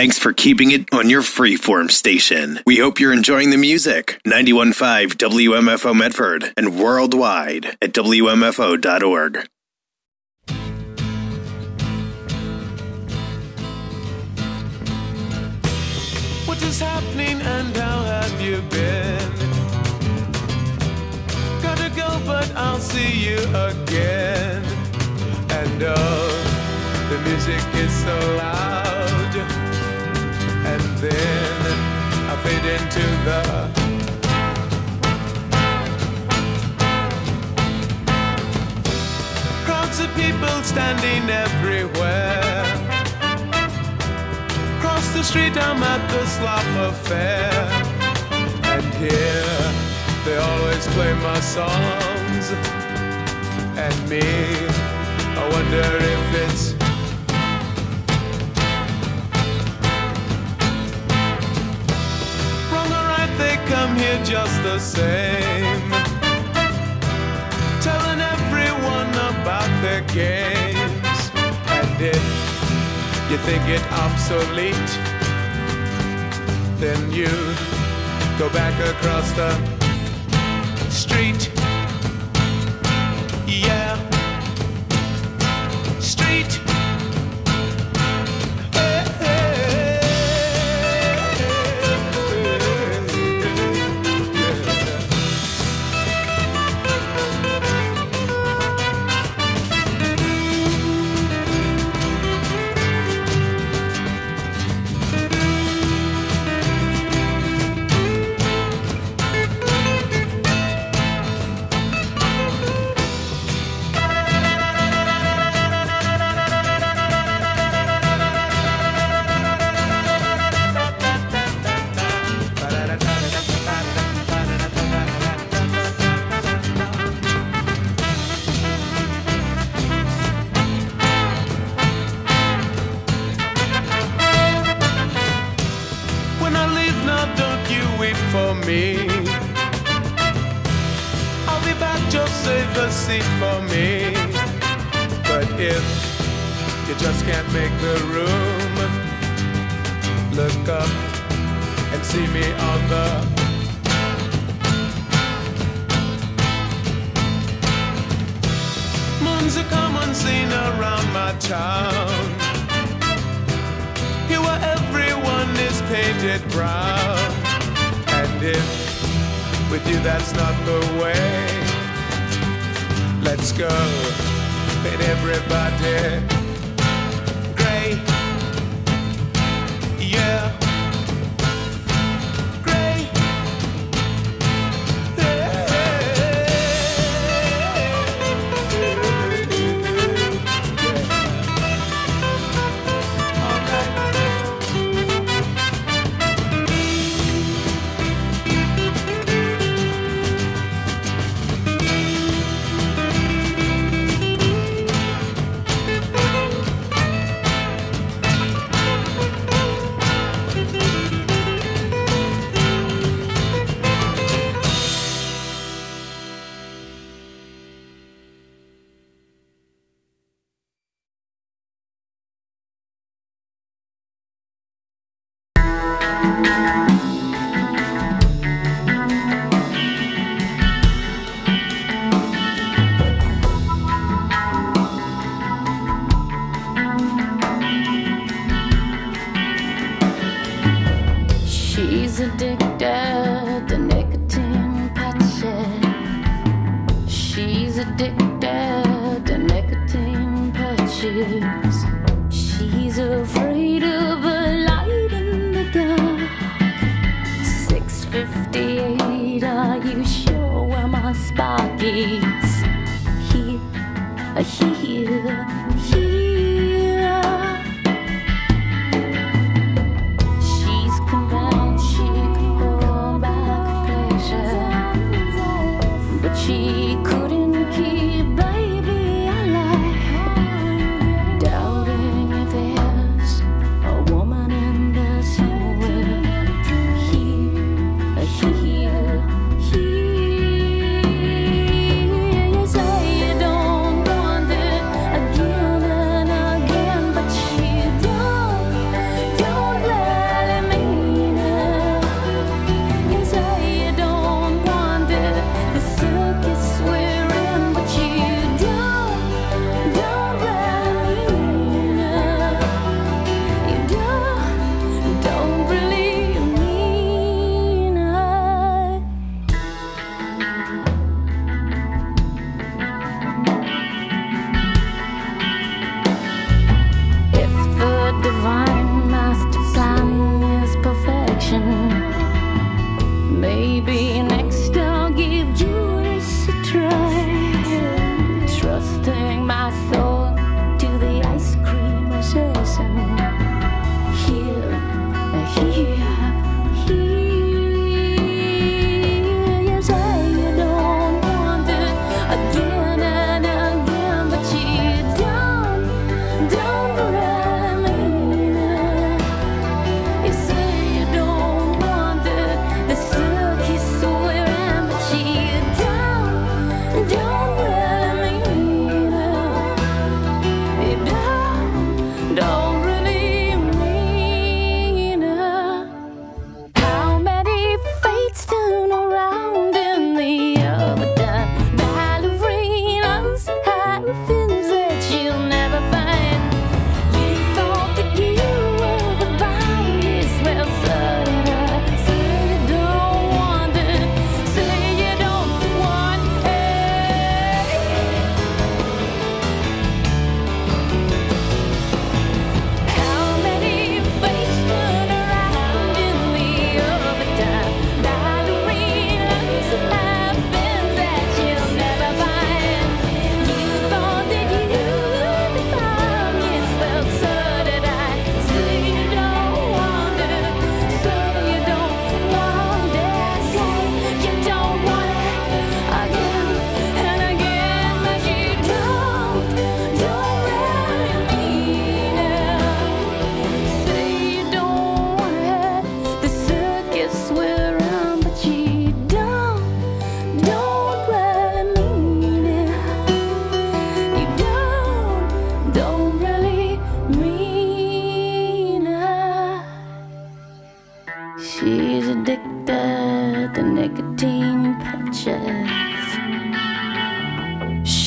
Thanks for keeping it on your freeform station. We hope you're enjoying the music. 91.5 WMFO Medford and worldwide at WMFO.org. What is happening and how have you been? Gotta go, but I'll see you again. And oh, the music is so loud. And then I fade into the crowds of people standing everywhere. Across the street I'm at the Slop Affair. And here they always play my songs. And me, I wonder if it's wrong or right, they come here just the same, telling everyone about their games. And if you think it obsolete, then you go back across the street. Yeah, street. Again.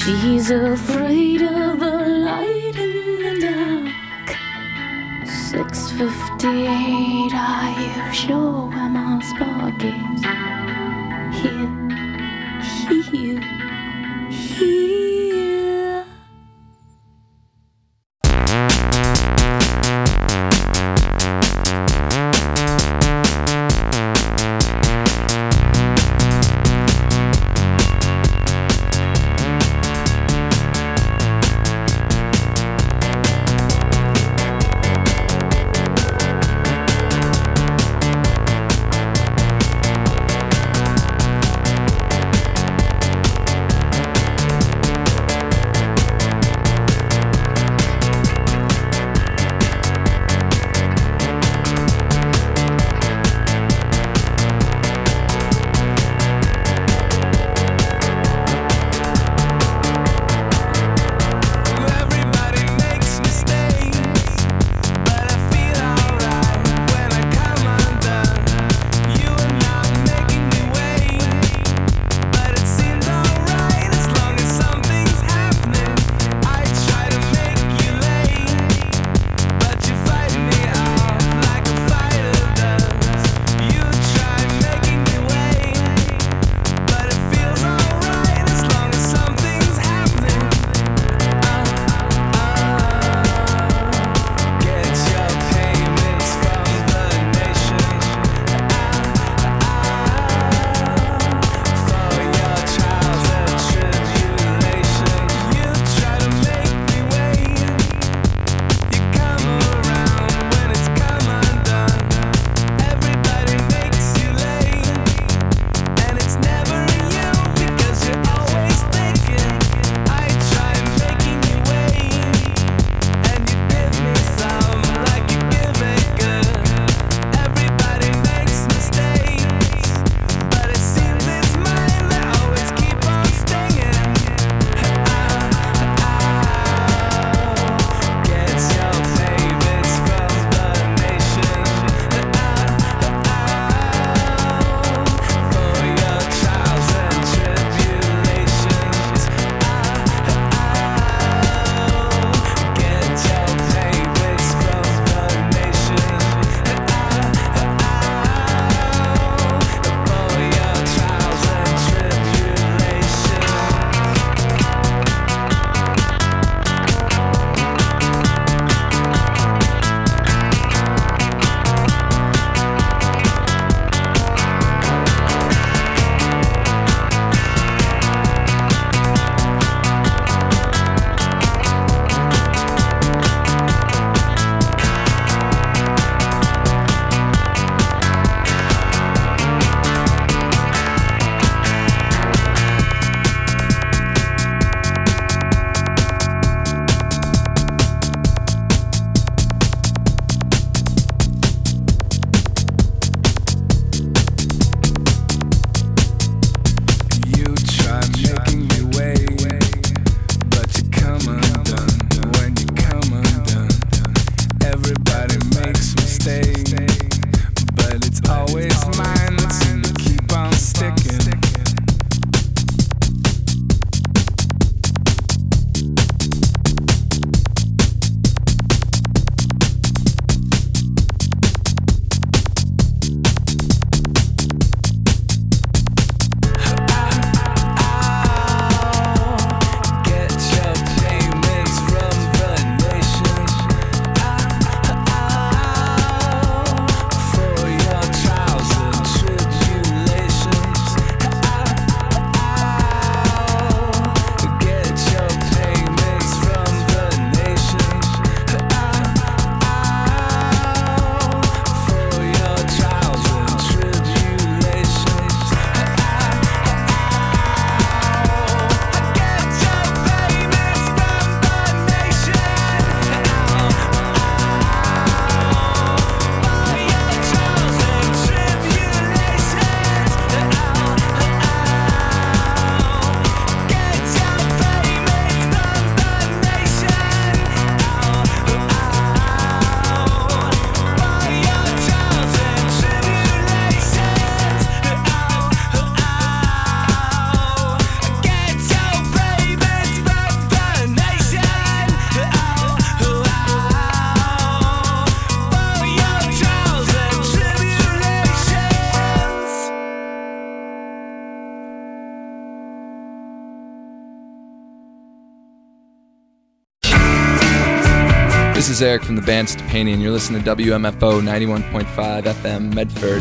She's afraid of the light in the dark. 6:58, are you sure where my spark is? Here, here, here. This is Eric from the band Stepanian. You're listening to WMFO 91.5 FM Medford.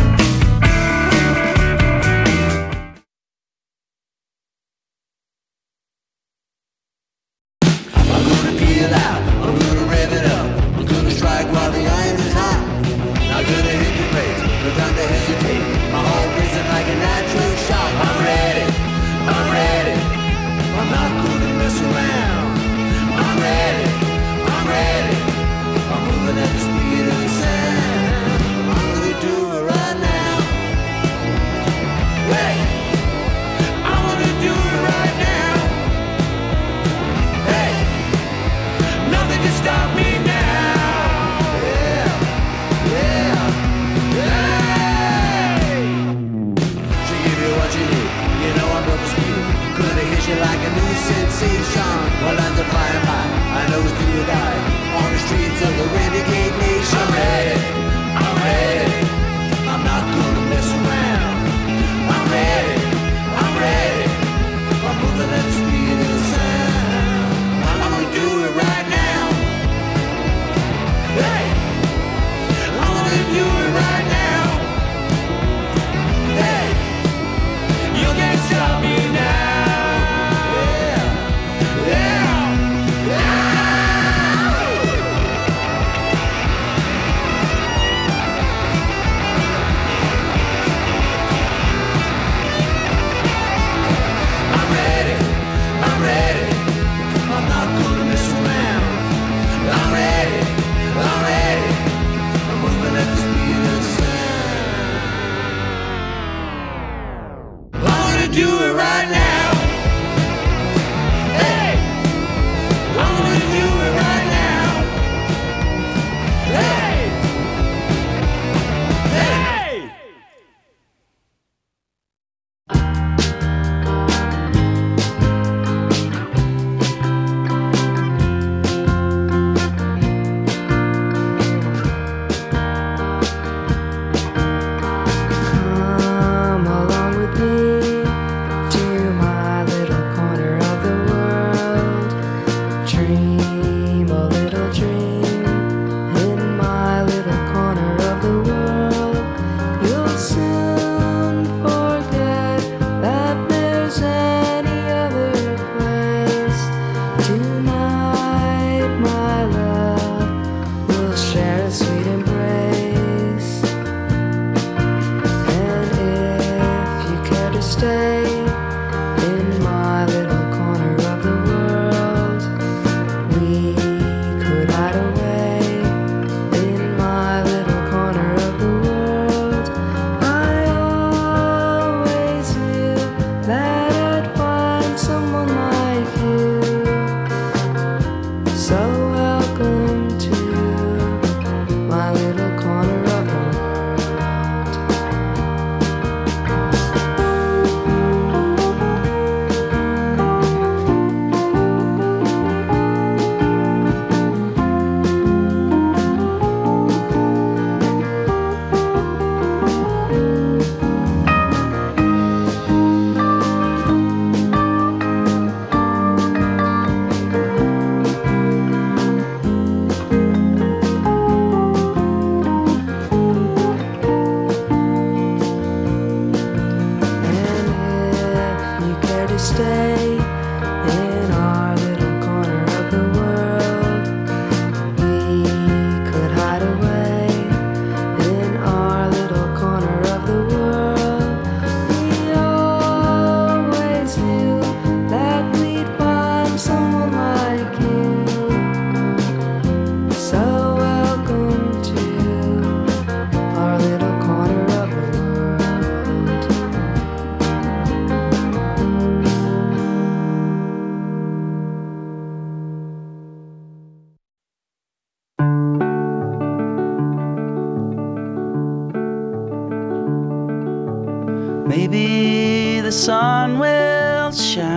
Maybe the sun will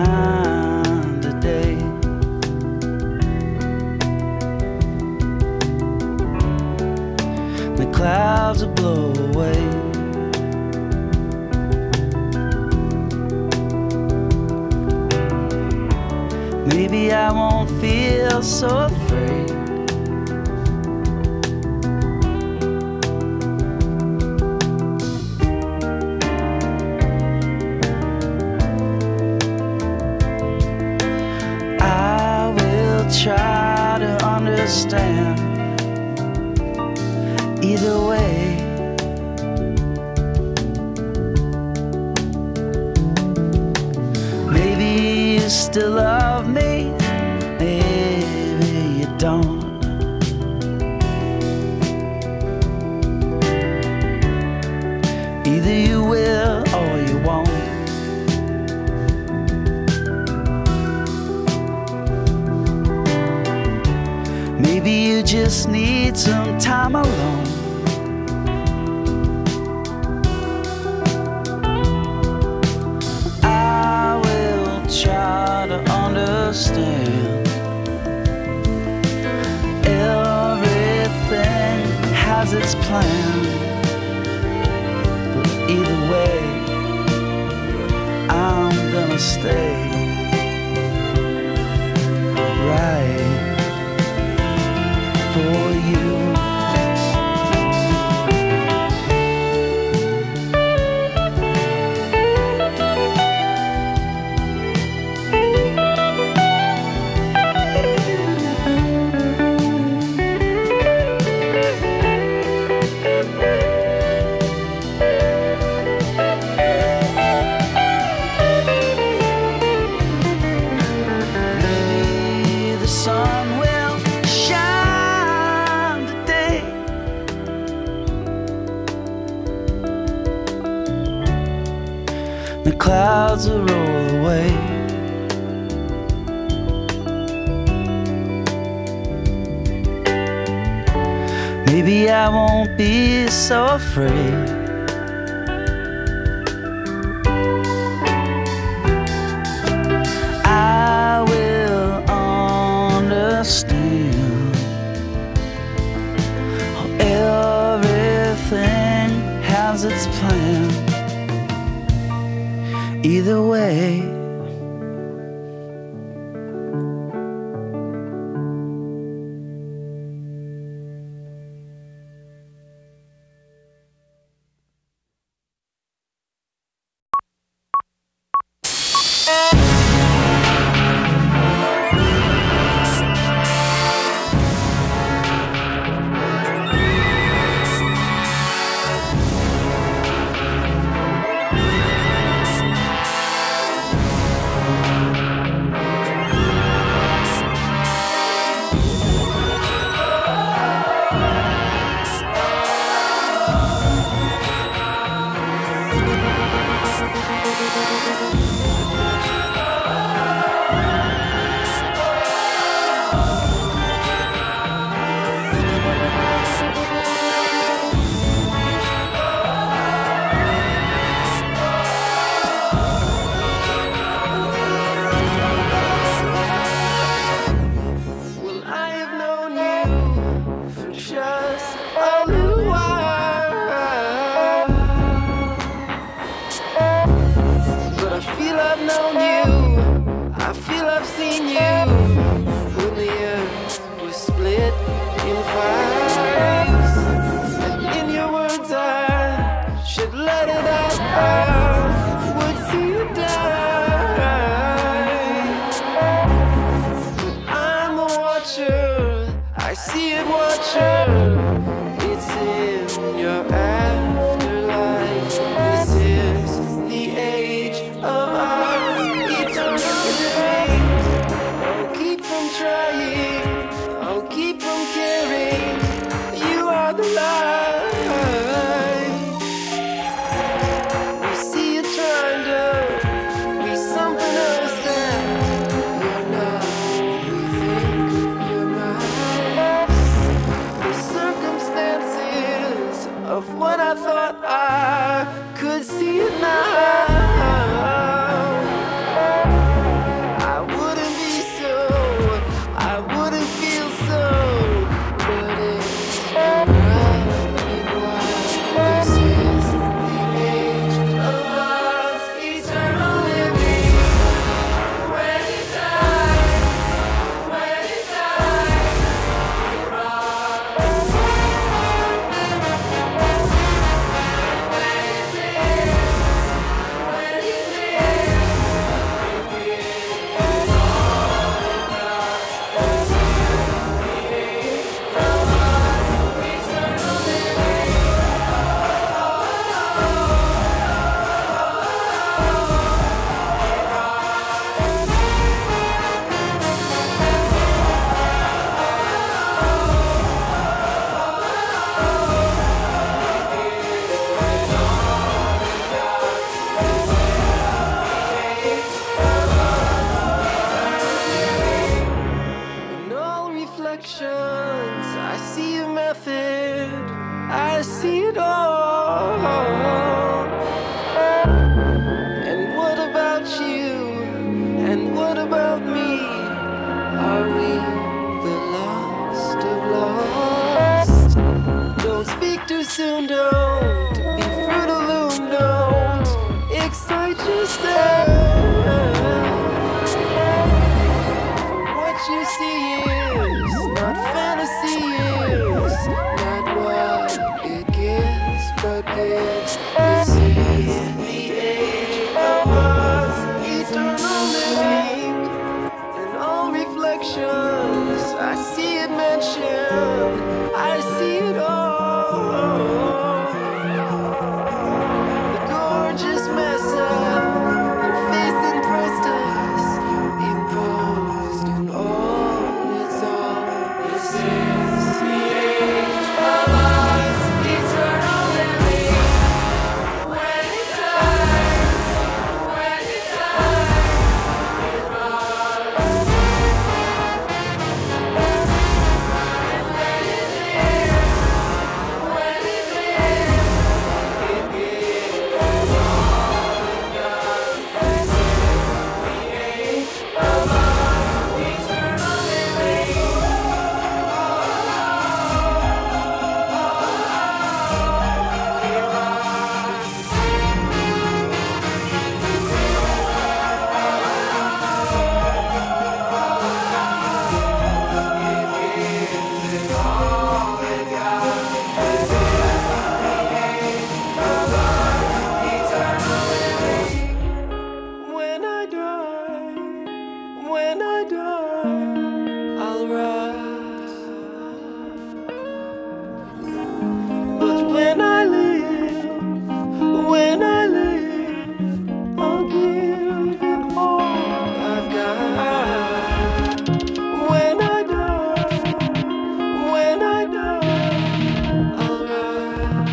shine today. The clouds will blow away. Maybe I won't feel so afraid. understand. Either way, maybe you still love me, maybe you don't. Either you will or you won't. Maybe you just need some time alone. I will try to understand. Everything has its plan. But either way, I'm gonna stay right for you. Maybe the sun will shine today. The clouds will roll away. Maybe I won't be so afraid. I will understand how everything has its plan. Either way, when I die, I'll rise. But when I live, I'll give it all I've got. When I die, I'll rise.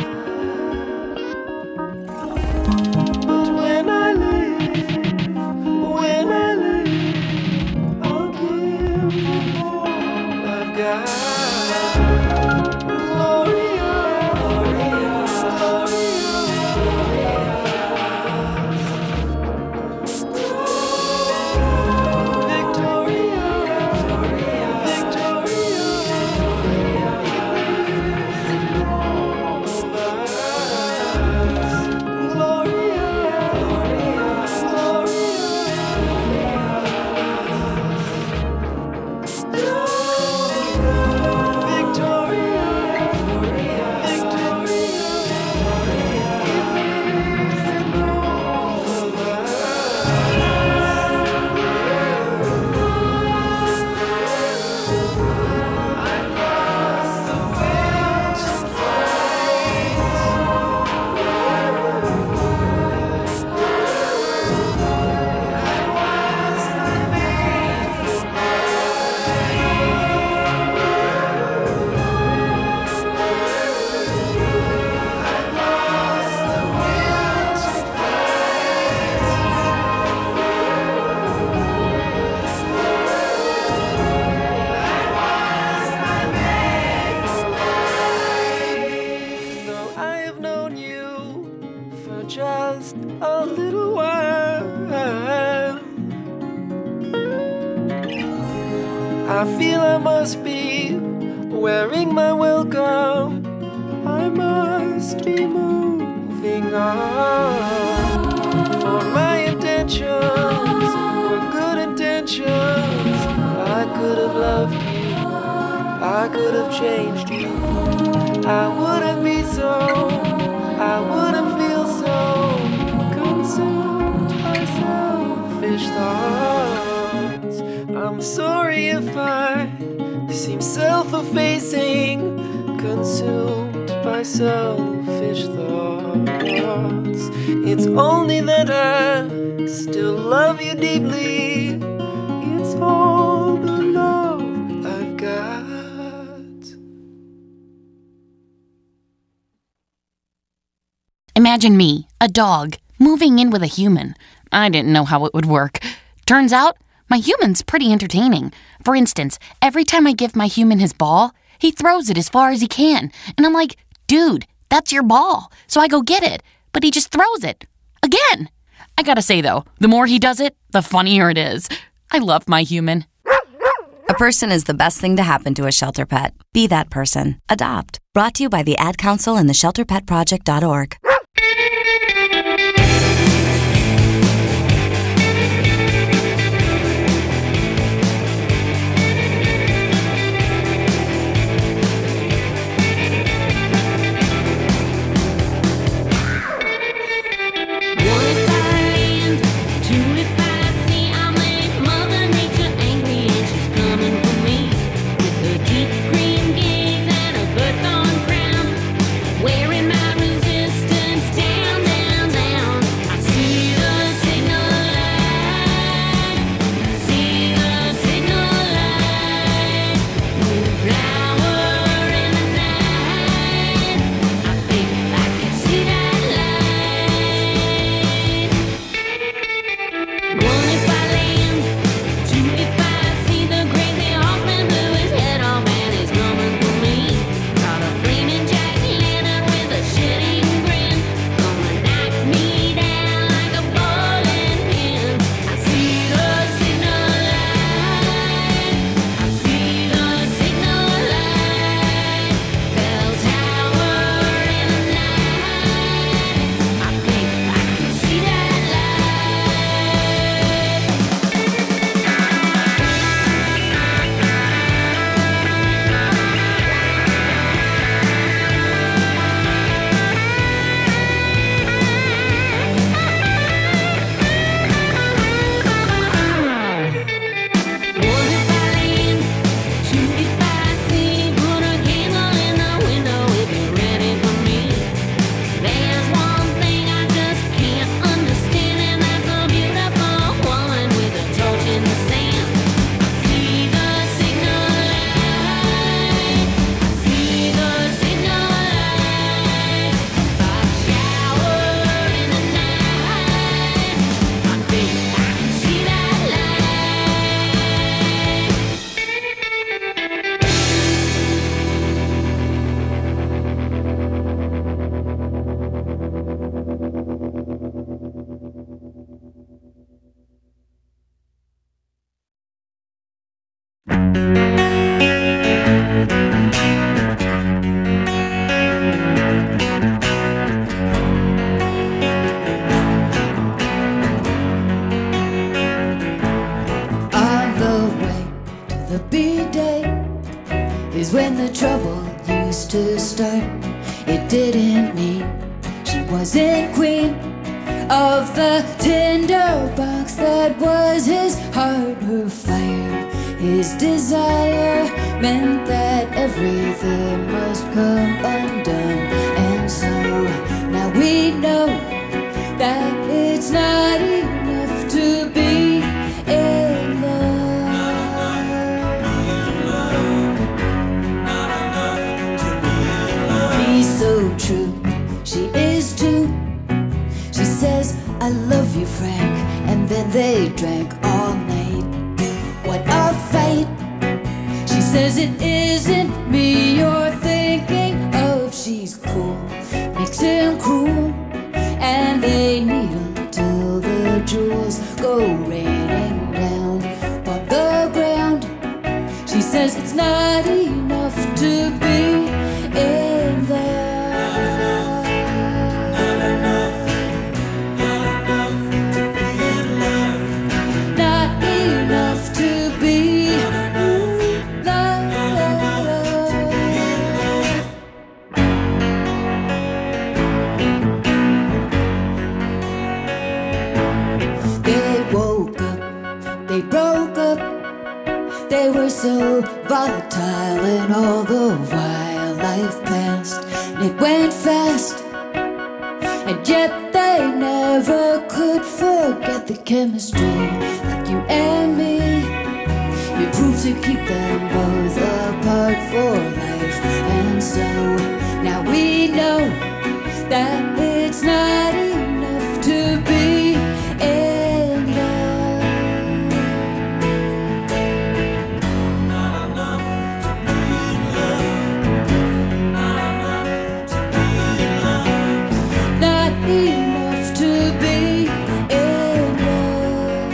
But when I live, I'll give it all I've got. Just a little while, I feel I must be wearing my welcome. I must be moving on. For my intentions were good intentions. I could have loved you, I could have changed you. I wouldn't be so, I wouldn't feel so consumed by selfish thoughts. I'm sorry if I seem self-effacing, consumed by selfish thoughts. It's only that I still love you deeply. It's all the love I've got. Imagine me, a dog, moving in with a human. I didn't know how it would work. Turns out, my human's pretty entertaining. For instance, every time I give my human his ball, he throws it as far as he can. And I'm like, dude, that's your ball. So I go get it. But he just throws it. Again. I gotta say, though, the more he does it, the funnier it is. I love my human. A person is the best thing to happen to a shelter pet. Be that person. Adopt. Brought to you by the Ad Council and the ShelterPetProject.org. Wearing my resistance The B-Day is when the trouble used to start. It didn't mean she wasn't queen of the tinderbox that was his heart. Her fire, his desire, meant that everything must come undone. And so now we know that it's not enough to be in love. So true, she is too. She says, I love you, Frank. And then they drank all night. What a fight. She says it isn't me you're thinking of. She's cool, makes him cruel, and they needle till the jewels go raining down on the ground. She says it's not enough to be in love. They were so volatile, and all the while life passed, and it went fast. And yet they never could forget the chemistry, like you and me. It proved to keep them both apart for life. And so now we know that it's not enough to be in love. Enough to be in love.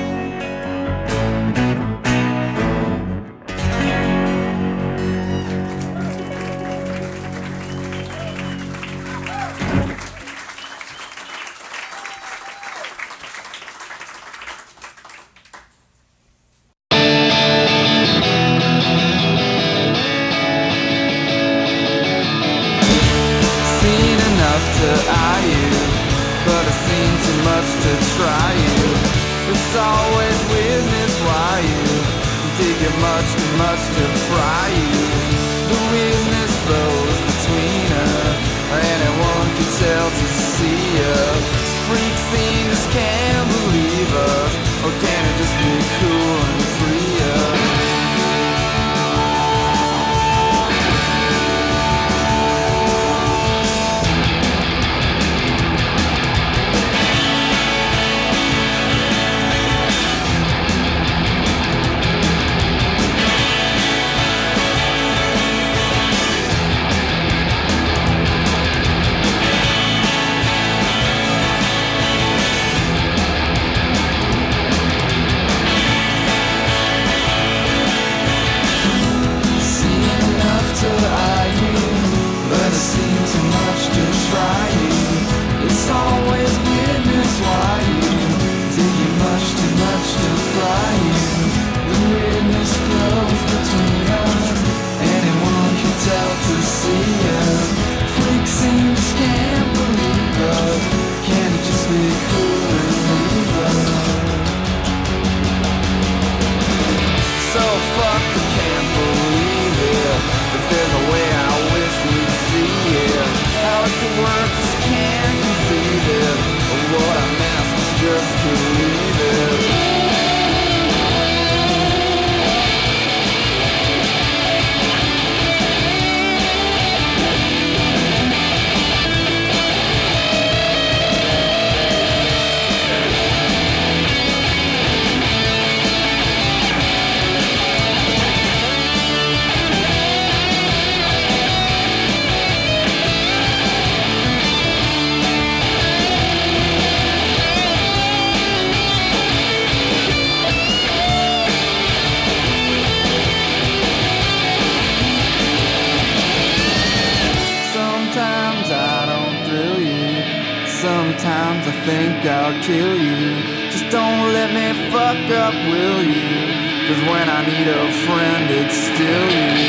think I'll kill you. Just don't let me fuck up, will you? 'Cause when I need a friend, it's still you.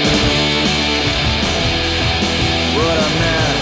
What a mess.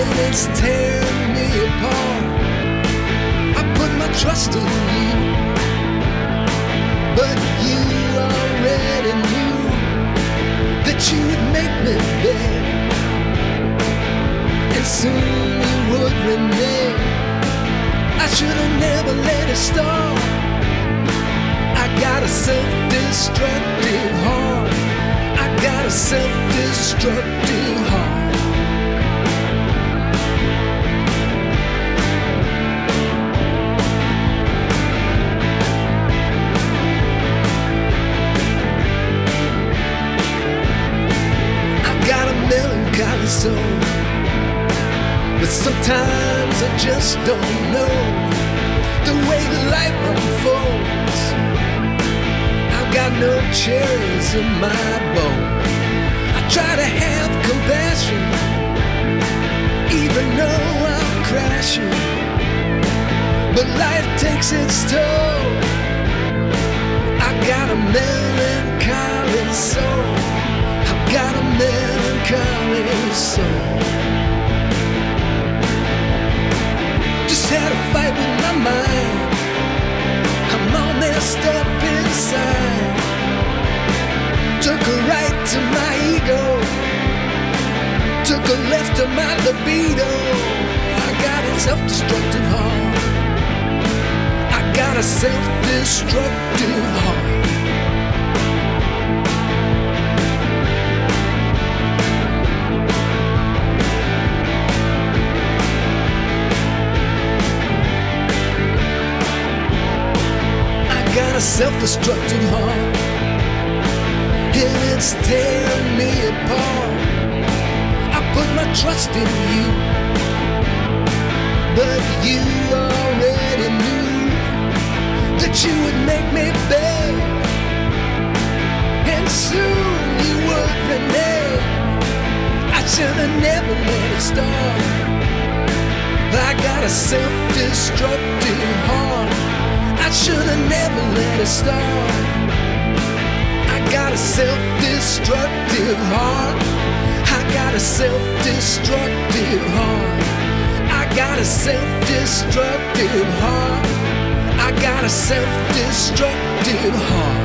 and it's tearing me apart. I put my trust in you, but you already knew that you would make me beg, and soon you would renege. I should have never let it start. I got a self-destructive heart. I got a self-destructive heart. Melancholy soul, but sometimes I just don't know the way life unfolds. I've got no cherries in my bowl. I try to have compassion, even though I'm crashing, but life takes its toll. I got a melancholy soul. Got a melancholy soul. Just had a fight with my mind. I'm all messed up inside. Took a right to my ego, took a left to my libido. I got a self-destructive heart. I got a self-destructive heart. Got a self-destructive heart, and it's tearing me apart. I put my trust in you, but you already knew that you would make me beg, and soon you would renege. I should have never let it start. I got a self-destructive heart. I should have never let it start. I got a self-destructive heart. I got a self-destructive heart. I got a self-destructive heart. I got a self-destructive heart.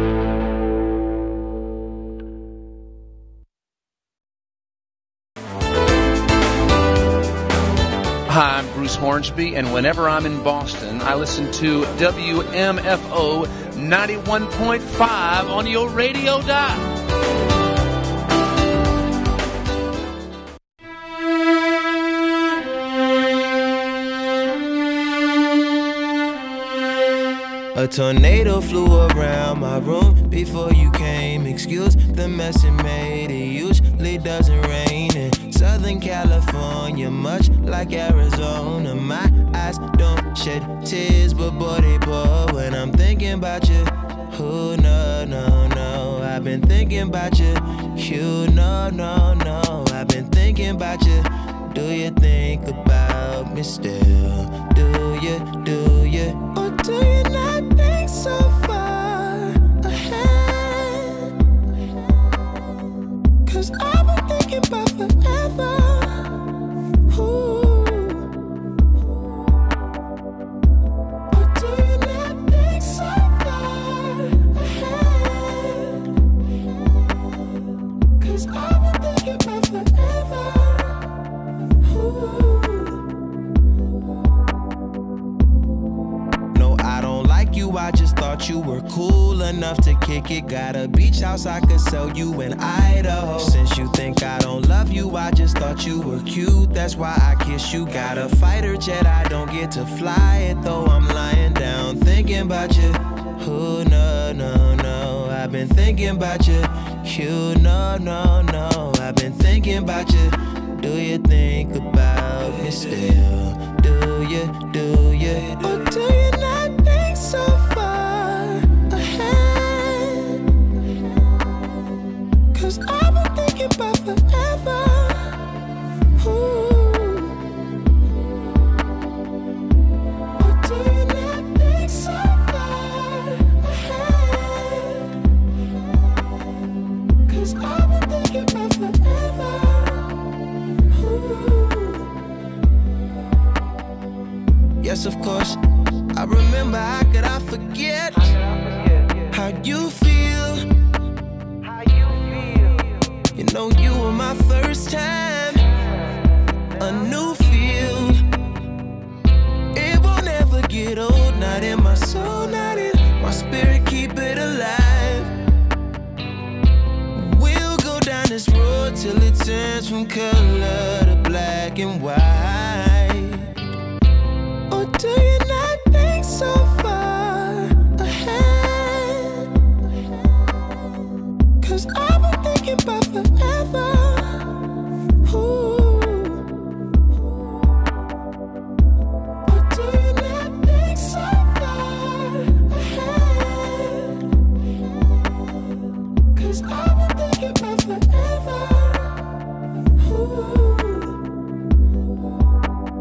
Hi, I'm Bruce Hornsby, and whenever I'm in Boston, I listen to WMFO 91.5 on your radio dial. A tornado flew around my room before you came. Excuse the mess it made. It usually doesn't rain in Southern California, much like Arizona. My eyes don't shed tears, but boy they pour when I'm thinking about you. Oh no, no, no, I've been thinking about you. You no, no, no, I've been thinking about you. Do you think about me still? Do you, or do you not think so far ahead? 'Cause I've been thinking about forever. Ooh. Or do you not think so far ahead? 'Cause I've been thinking about forever. No, I don't like you, I just thought you were cool enough to kick it. Got a beach house I could sell you in Idaho. Since you think I don't love you, I just thought you were cute, that's why I kiss you. Got a fighter jet, I don't get to fly it, though I'm lying down thinking about you. Oh no, no, no, I've been thinking about you. You no, no, no, I've been thinking about you. Do you think about me still? Do you, or do you not think so far ahead? 'Cause I've been thinking about forever. Ooh. Or do you not think so far ahead? 'Cause I've been thinking about forever. Ooh. course, of course. I remember, how could I forget how you feel? You know you were my first time, a new feel. It won't ever get old, not in my soul, not in my spirit, keep it alive. We'll go down this road till it turns from color to black and white. Or do you not think so far ahead? 'Cause I've been thinking about forever. Ooh. Or do you not think so far ahead? 'Cause I've been thinking about forever. Ooh.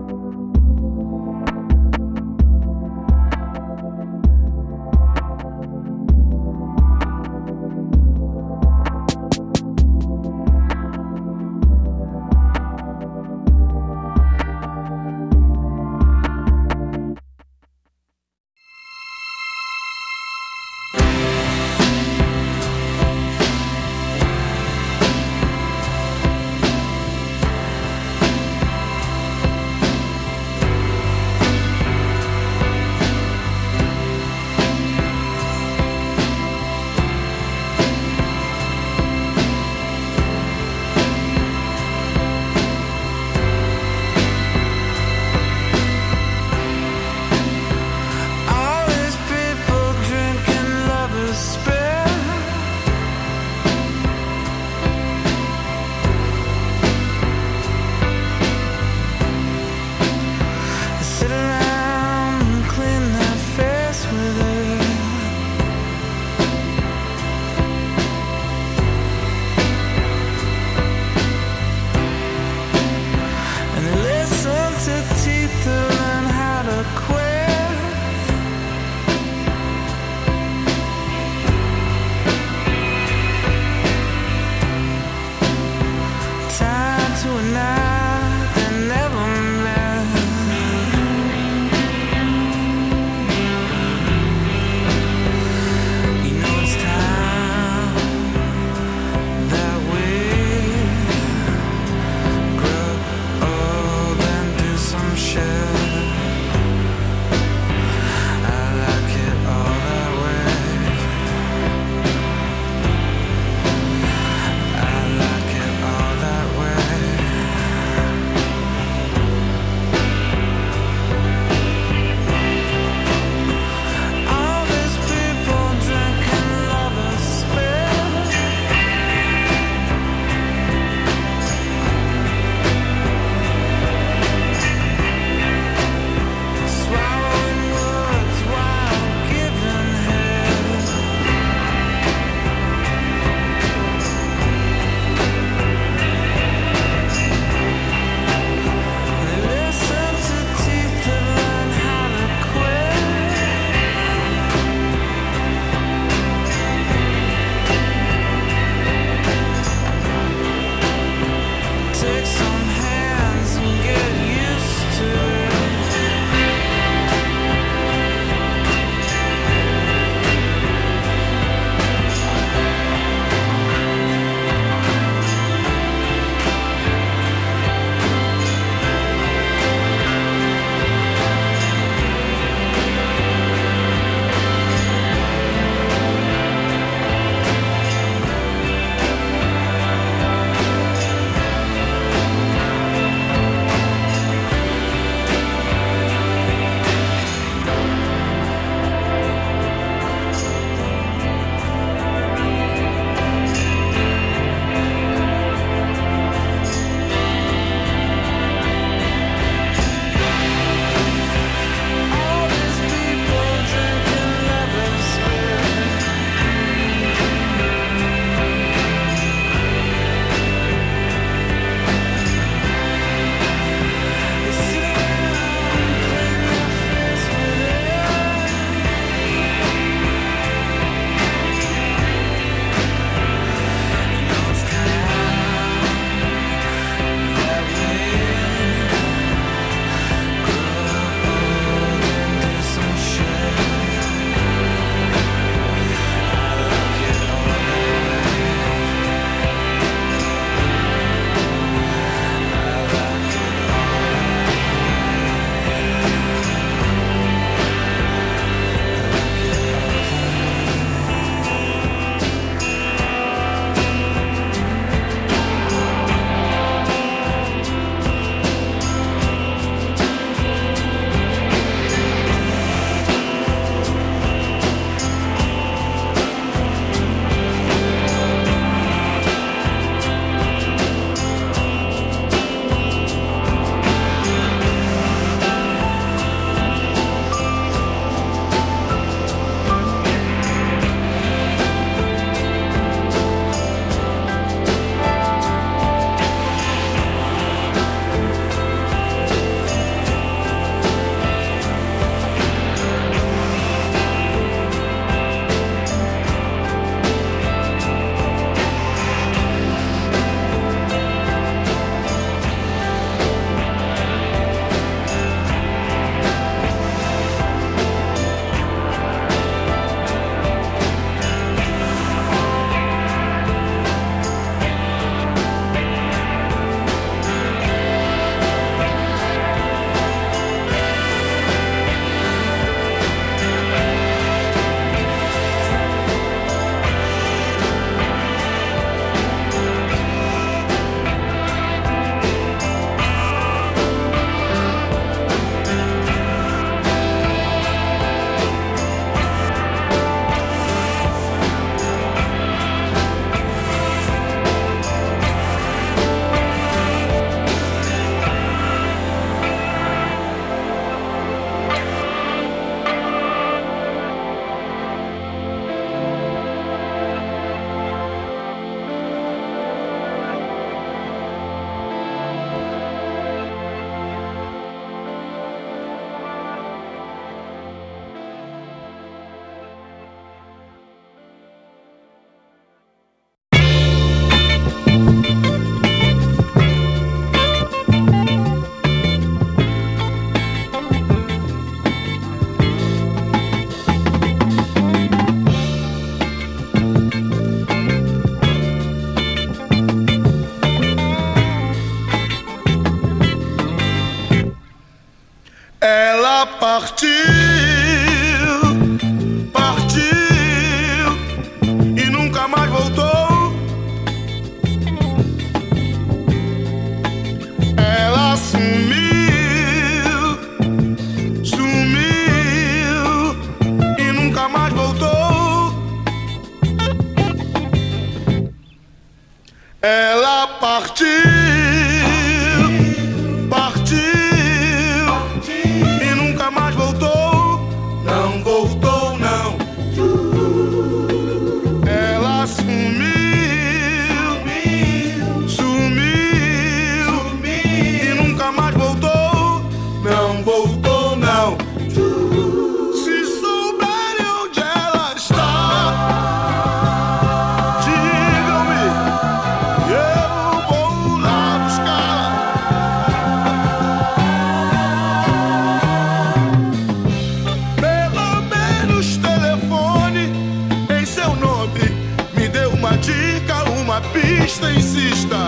pista, insista.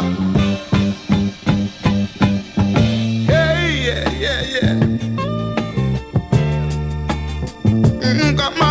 Yeah, yeah, yeah, yeah. Got my